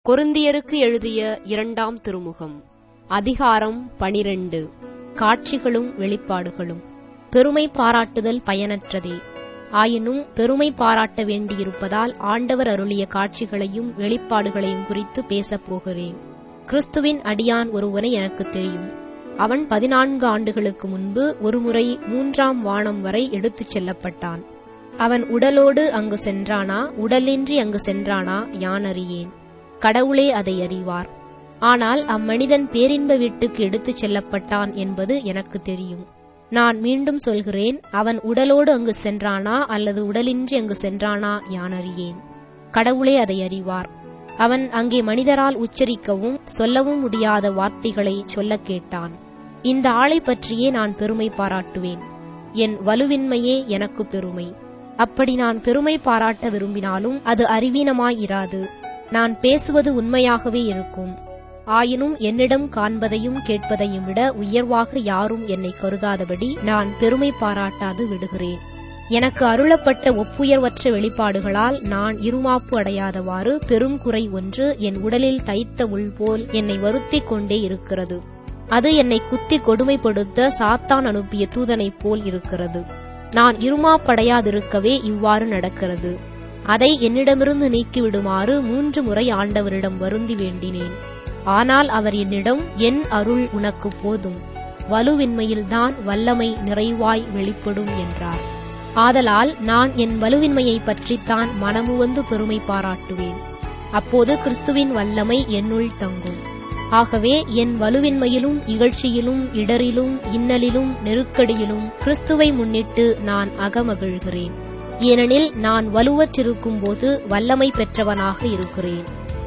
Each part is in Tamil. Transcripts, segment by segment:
கொரிந்தியருக்கு எழுதிய 2ஆம் திருமுகம் அதிகாரம் 12. காட்சிகளும் வெளிப்பாடுகளும். பெருமை பாராட்டுதல் பயனற்றதே. ஆயினும் பெருமை பாராட்ட வேண்டியிருப்பதால் ஆண்டவர் அருளிய காட்சிகளையும் வெளிப்பாடுகளையும் குறித்து பேசப் போகிறேன். கிறிஸ்துவின் அடியான் ஒருவனை எனக்குத் தெரியும். அவன் 14 ஆண்டுகளுக்கு முன்பு ஒருமுறை 3ஆம் வானம் வரை எடுத்துச் செல்லப்பட்டான். அவன் உடலோடு அங்கு சென்றானா, உடலின்றி அங்கு சென்றானா யான் அறியேன். கடவுளே அதை அறிவார். ஆனால் அம்மனிதன் பேரின்ப வீட்டுக்கு எடுத்துச் செல்லப்பட்டான் என்பது எனக்கு தெரியும். நான் மீண்டும் சொல்கிறேன், அவன் உடலோடு அங்கு சென்றானா அல்லது உடலின்றி அங்கு சென்றானா யான் அறியேன். கடவுளே அதை அறிவார். அவன் அங்கே மனிதரால் உச்சரிக்கவும் சொல்லவும் முடியாத வார்த்தைகளை சொல்லக் கேட்டான். இந்த ஆளை பற்றியே நான் பெருமை பாராட்டுவேன். என் வலுவின்மையே எனக்கு பெருமை. அப்படி நான் பெருமை பாராட்ட விரும்பினாலும் அது அறிவீனமாயிராது. நான் பேசுவது உண்மையாகவே இருக்கும். ஆயினும் என்னிடம் காண்பதையும் கேட்பதையும் விட உயர்வாக யாரும் என்னை கருதாதபடி நான் பெருமை பாராட்டாது விடுகிறேன். எனக்கு அருளப்பட்ட ஒப்புயர்வற்ற வெளிப்பாடுகளால் நான் இருமாப்பு அடையாதவாறு பெரும் குறை ஒன்று என் உடலில் தைத்த உள் போல் என்னை வருத்திக் கொண்டே இருக்கிறது. அது என்னை குத்தி கொடுமைப்படுத்த சாத்தான் அனுப்பிய தூதனைப் போல் இருக்கிறது. நான் இருமாப்படையாதிருக்கவே இவ்வாறு நடக்கிறது. அதை என்னிடமிருந்து நீக்கிவிடுமாறு 3 முறை ஆண்டவரிடம் வருந்தி வேண்டினேன். ஆனால் அவர் என்னிடம், என் அருள் உனக்கு போதும், வலுவின்மையில்தான் வல்லமை நிறைவாய் வெளிப்படும் என்றார். ஆதலால் நான் என் வலுவின்மையை பற்றித்தான் மனமுவந்து பெருமை பாராட்டுவேன். அப்போது கிறிஸ்துவின் வல்லமை என்னுள் தங்கும். ஆகவே என் வலுவின்மையிலும் இகழ்ச்சியிலும் இடரிலும் இன்னலிலும் நெருக்கடியிலும் கிறிஸ்துவை முன்னிட்டு நான் அகமகிழ்கிறேன். ஏனெனில் நான் வலுவற்றிருக்கும்போது வல்லமை பெற்றவனாக இருக்கிறேன்.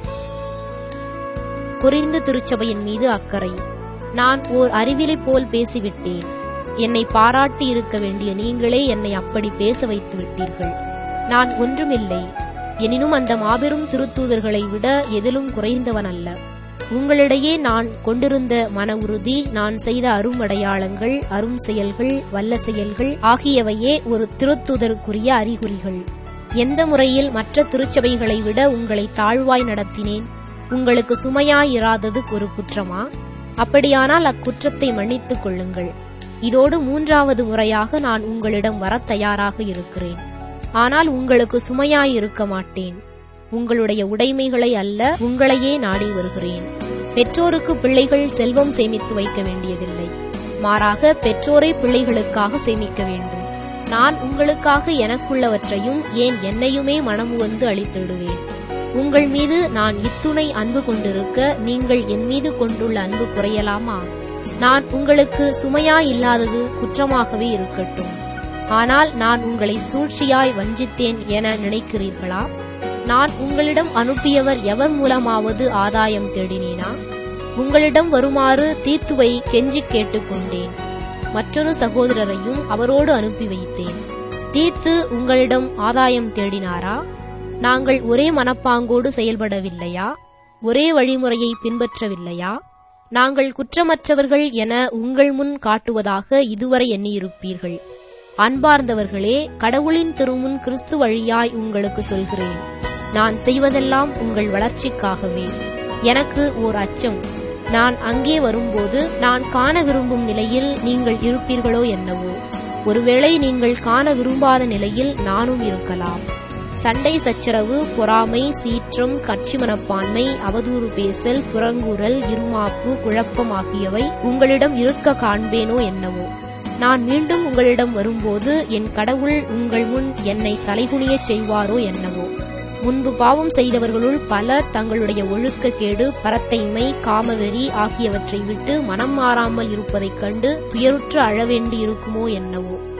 கொரிந்து திருச்சபையின் மீது அக்கறை. நான் ஓர் அறிவிலை போல் பேசிவிட்டேன். என்னை பாராட்டி இருக்க வேண்டிய நீங்களே என்னை அப்படி பேச வைத்து விட்டீர்கள். நான் ஒன்றுமில்லை. எனினும் அந்த மாபெரும் திருத்தூதர்களை விட எதிலும் குறைந்தவன் அல்ல. உங்களிடையே நான் கொண்டிருந்த மன உறுதி, நான் செய்த அருமடையாளங்கள், அரும் செயல்கள், வல்ல செயல்கள் ஆகியவையே ஒரு திருத்தூதருக்குரிய அறிகுறிகள். எந்த முறையில் மற்ற திருச்சபைகளை விட உங்களை தாழ்வாய் நடத்தினேன்? உங்களுக்கு சுமையாயிராதது ஒரு குற்றமா? அப்படியானால் அக்குற்றத்தை மன்னித்துக் கொள்ளுங்கள். இதோடு 3வது முறையாக நான் உங்களிடம் வரத் தயாராக இருக்கிறேன். ஆனால் உங்களுக்கு சுமையாயிருக்க மாட்டேன். உங்களுடைய உடைமைகளை அல்ல, உங்களையே நாடி வருகிறேன். பெற்றோருக்கு பிள்ளைகள் செல்வம் சேமித்து வைக்க வேண்டியதில்லை. மாறாக பெற்றோரை பிள்ளைகளுக்காக சேமிக்க வேண்டும். நான் உங்களுக்காக எனக்குள்ளவற்றையும் ஏன் என்னையுமே மனமுவந்து அளித்திடுவேன். உங்கள் மீது நான் இத்துணை அன்பு கொண்டிருக்க நீங்கள் என் மீது கொண்டுள்ள அன்பு குறையலாமா? நான் உங்களுக்கு சுமையாயில்லாதது குற்றமாகவே இருக்கட்டும். ஆனால் நான் உங்களை சூழ்ச்சியாய் வஞ்சித்தேன் என நினைக்கிறீர்களா? நான் உங்களிடம் அனுப்பியவர் எவர் மூலமாவது ஆதாயம் தேடினேனா? உங்களிடம் வருமாறு தீத்துவை கெஞ்சிக் கேட்டுக்கொண்டேன். மற்றொரு சகோதரரையும் அவரோடு அனுப்பி வைத்தேன். தீத்து உங்களிடம் ஆதாயம் தேடினாரா? நாங்கள் ஒரே மனப்பாங்கோடு செயல்படவில்லையா? ஒரே வழிமுறையை பின்பற்றவில்லையா? நாங்கள் குற்றமற்றவர்கள் என உங்கள் முன் காட்டுவதாக இதுவரை எண்ணியிருப்பீர்கள். அன்பார்ந்தவர்களே, கடவுளின் திருமுன் கிறிஸ்து வழியாய் உங்களுக்கு சொல்கிறேன். நான் செய்வதெல்லாம் உங்கள் வளர்ச்சிக்காகவே. எனக்கு ஓர் அச்சம். நான் அங்கே வரும்போது நான் காண விரும்பும் நிலையில் நீங்கள் இருப்பீர்களோ என்னவோ. ஒருவேளை நீங்கள் காண விரும்பாத நிலையில் நானும் இருக்கலாம். சண்டை சச்சரவு, பொறாமை, சீற்றம், கட்சி மனப்பான்மை, அவதூறு பேசல், புறங்கூறல், இருமாப்பு, குழப்பம் ஆகியவை உங்களிடம் இருக்க காண்பேனோ என்னவோ. நான் மீண்டும் உங்களிடம் வரும்போது என் கடவுள் உங்கள் முன் என்னை தலைகுனியச் செய்வாரோ என்னவோ. முன்பு பாவம் செய்தவர்களுள் பலர் தங்களுடைய ஒழுக்கக்கேடு, பரத்தைமை, காமவெறி ஆகியவற்றை விட்டு மனம் மாறாமல் இருப்பதைக் கண்டு துயருற்று அழவேண்டி இருக்குமோ என்னவோ.